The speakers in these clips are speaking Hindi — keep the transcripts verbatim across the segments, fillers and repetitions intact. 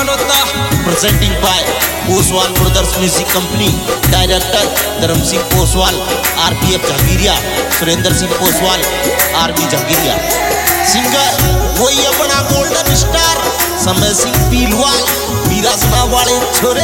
मानवता presenting by Oswal brothers music company. Director Dharam Singh Oswal, RPF Jahangiria, Surendra Singh Oswal, army Jahangiria. Singer वही अपना गोल्डन स्टार समय सिंह पीलवाल, वीरासना वाले छोरे।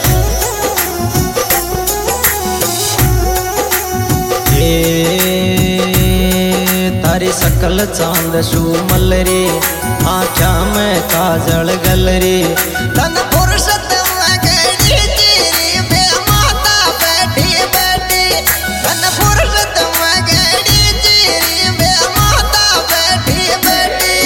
तारी सकल चांद शूमल रे, आँखा में काजल गल रे। तन फुर्सत में गई तेरी बे माता बैठी बैठी। तन फुर्सत में गई तेरी बे माता बैठी बैठी।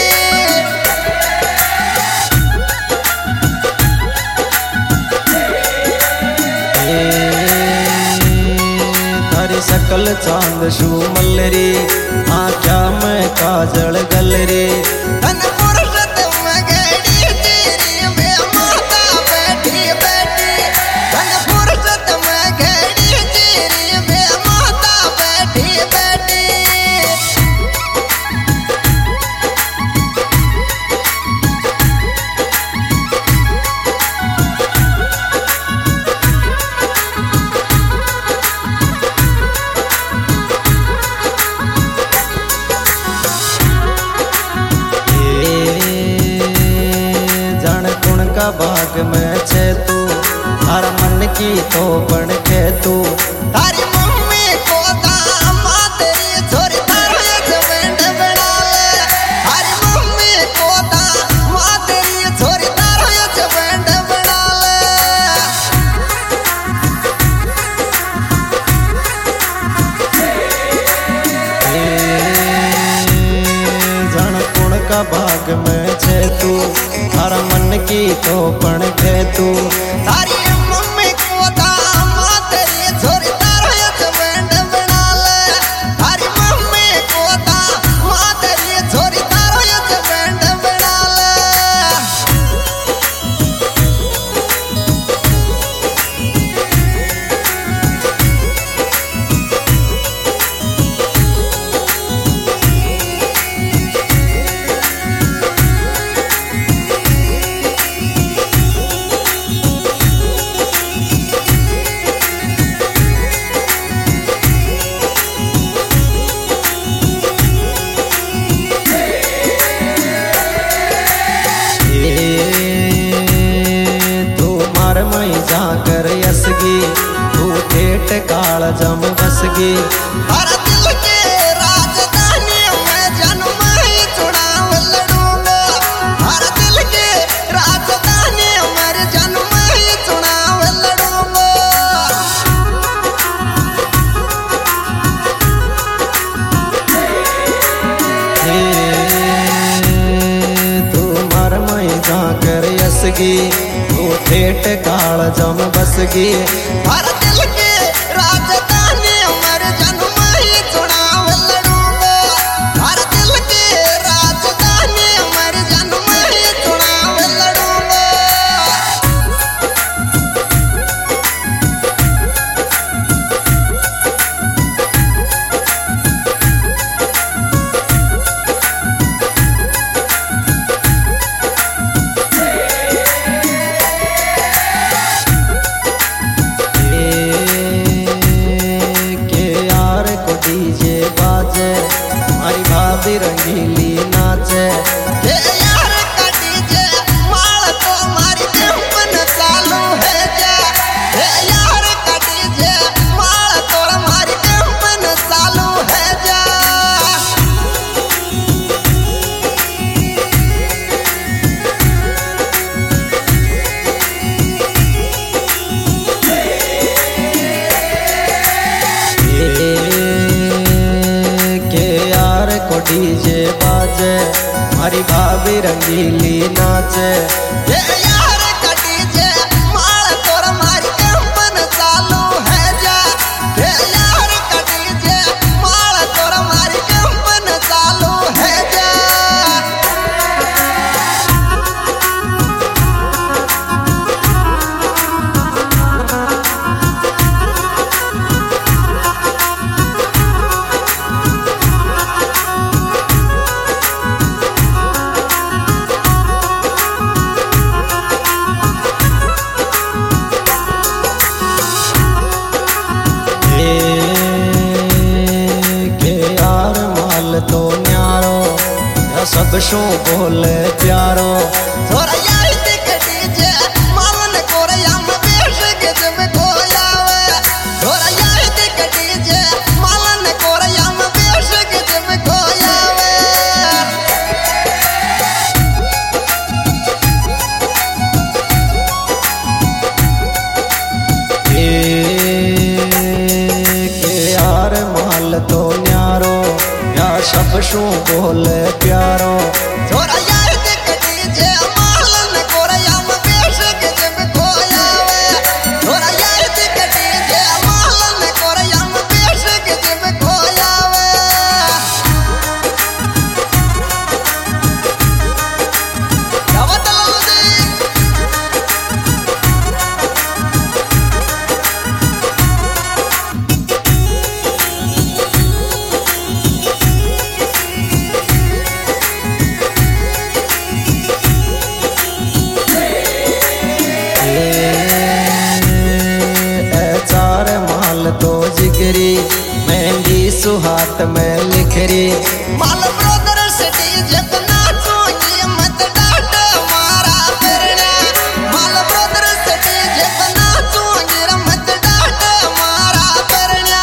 तारी सकल चांद शूमल रे, आँखा में काजल गल रे। तन फुर्सत में गई तेरी बे माता बैठी बैठी। तन फुर्सत में गई तेरी बे माता बैठी बैठी। बाग में छे तू, हर मन की तो बन के तू। तारी मम्मी को दामाद तेरी छोरी तारो जमेंड बना ले। तारी मम्मी को दामाद तेरी छोरी तारो जमेंड बना ले। जन कुण का बाग में छे तू, हर मन की तो बन के तू। तारी मम्मी को दामाद तेरी छोरी तारो जमेंड बना ले। तारी मम्मी को दामाद तेरी छोरी तारो जमेंड बना ले। जाकर यसगी तू ठेठ काल जम बसगी। हर दिल के राजधानी में जन्म ही चुनाव लड़ूंगा। हर दिल के राजधानी में जन्म ही चुनाव लड़ूंगा। तू मर मई जाकर यसगी तू ठेठ काल जम बसगी। हर दिल के राजधानी में जन्म ही चुनाव लड़ूंगा। हर दिल के राजधानी में जन्म ही चुनाव लड़ूंगा। डीजे बाजे हमारी भाभी रंगीली नाचे। हे यार का डीजे माल तो मारी कंपन चालू है जा। हे यार का डीजे माल तो मारी कंपन चालू है जा। डीजे बाजे हमारी भाभी रंगीली नाचे। हे यार का डीजे माल तोर मारी कंपन चालू है जा। हे यार का डीजे माल तोर मारी कंपन चालू है जा। सब शो बोले प्यारो थोड़ा यार टिकटी जे मालन कोरया में बेश के जब कोयावे थोड़ा यार टिकटी जे मालन कोरया में बेश के जब कोयावे के यार माल तो न्यारो या सब शो बोले प्यारो थोड़ा यार टिकटी जे मालन कोरया में बेश के जब कोयावे थोड़ा यार टिकटी जे मालन कोरया में बेश के जब कोयावे क्या बताऊं जी तो जिगरी मेहंदी सुहात में लिखरी माल ब्रदर सिटी जब नाचोगी मत डांट मारा फिरना माल ब्रदर सिटी जब नाचोगी मत डांट मारा फिरना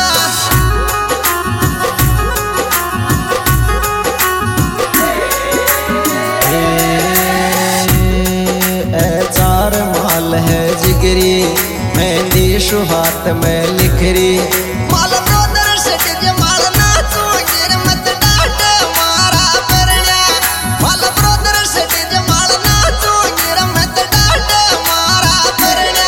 ए चार माल है जिगरी मेहंदी सुहात में लिखरी माल ब्रदर सिटी जब माल नाचोगी मत डांट मारा फिरना माल ब्रदर सिटी जब माल नाचोगी मत डांट मारा फिरना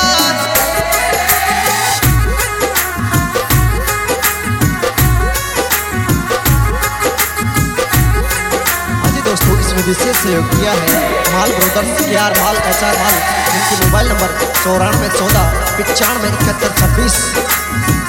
हाँ जी दोस्तों, इसमें विशेष सहयोग किया है माल ब्रदर्स के R Mal H R Mal, जिनकी मोबाइल नंबर चौरानवे चौदह पचानवे इकहत्तर छब्बीस।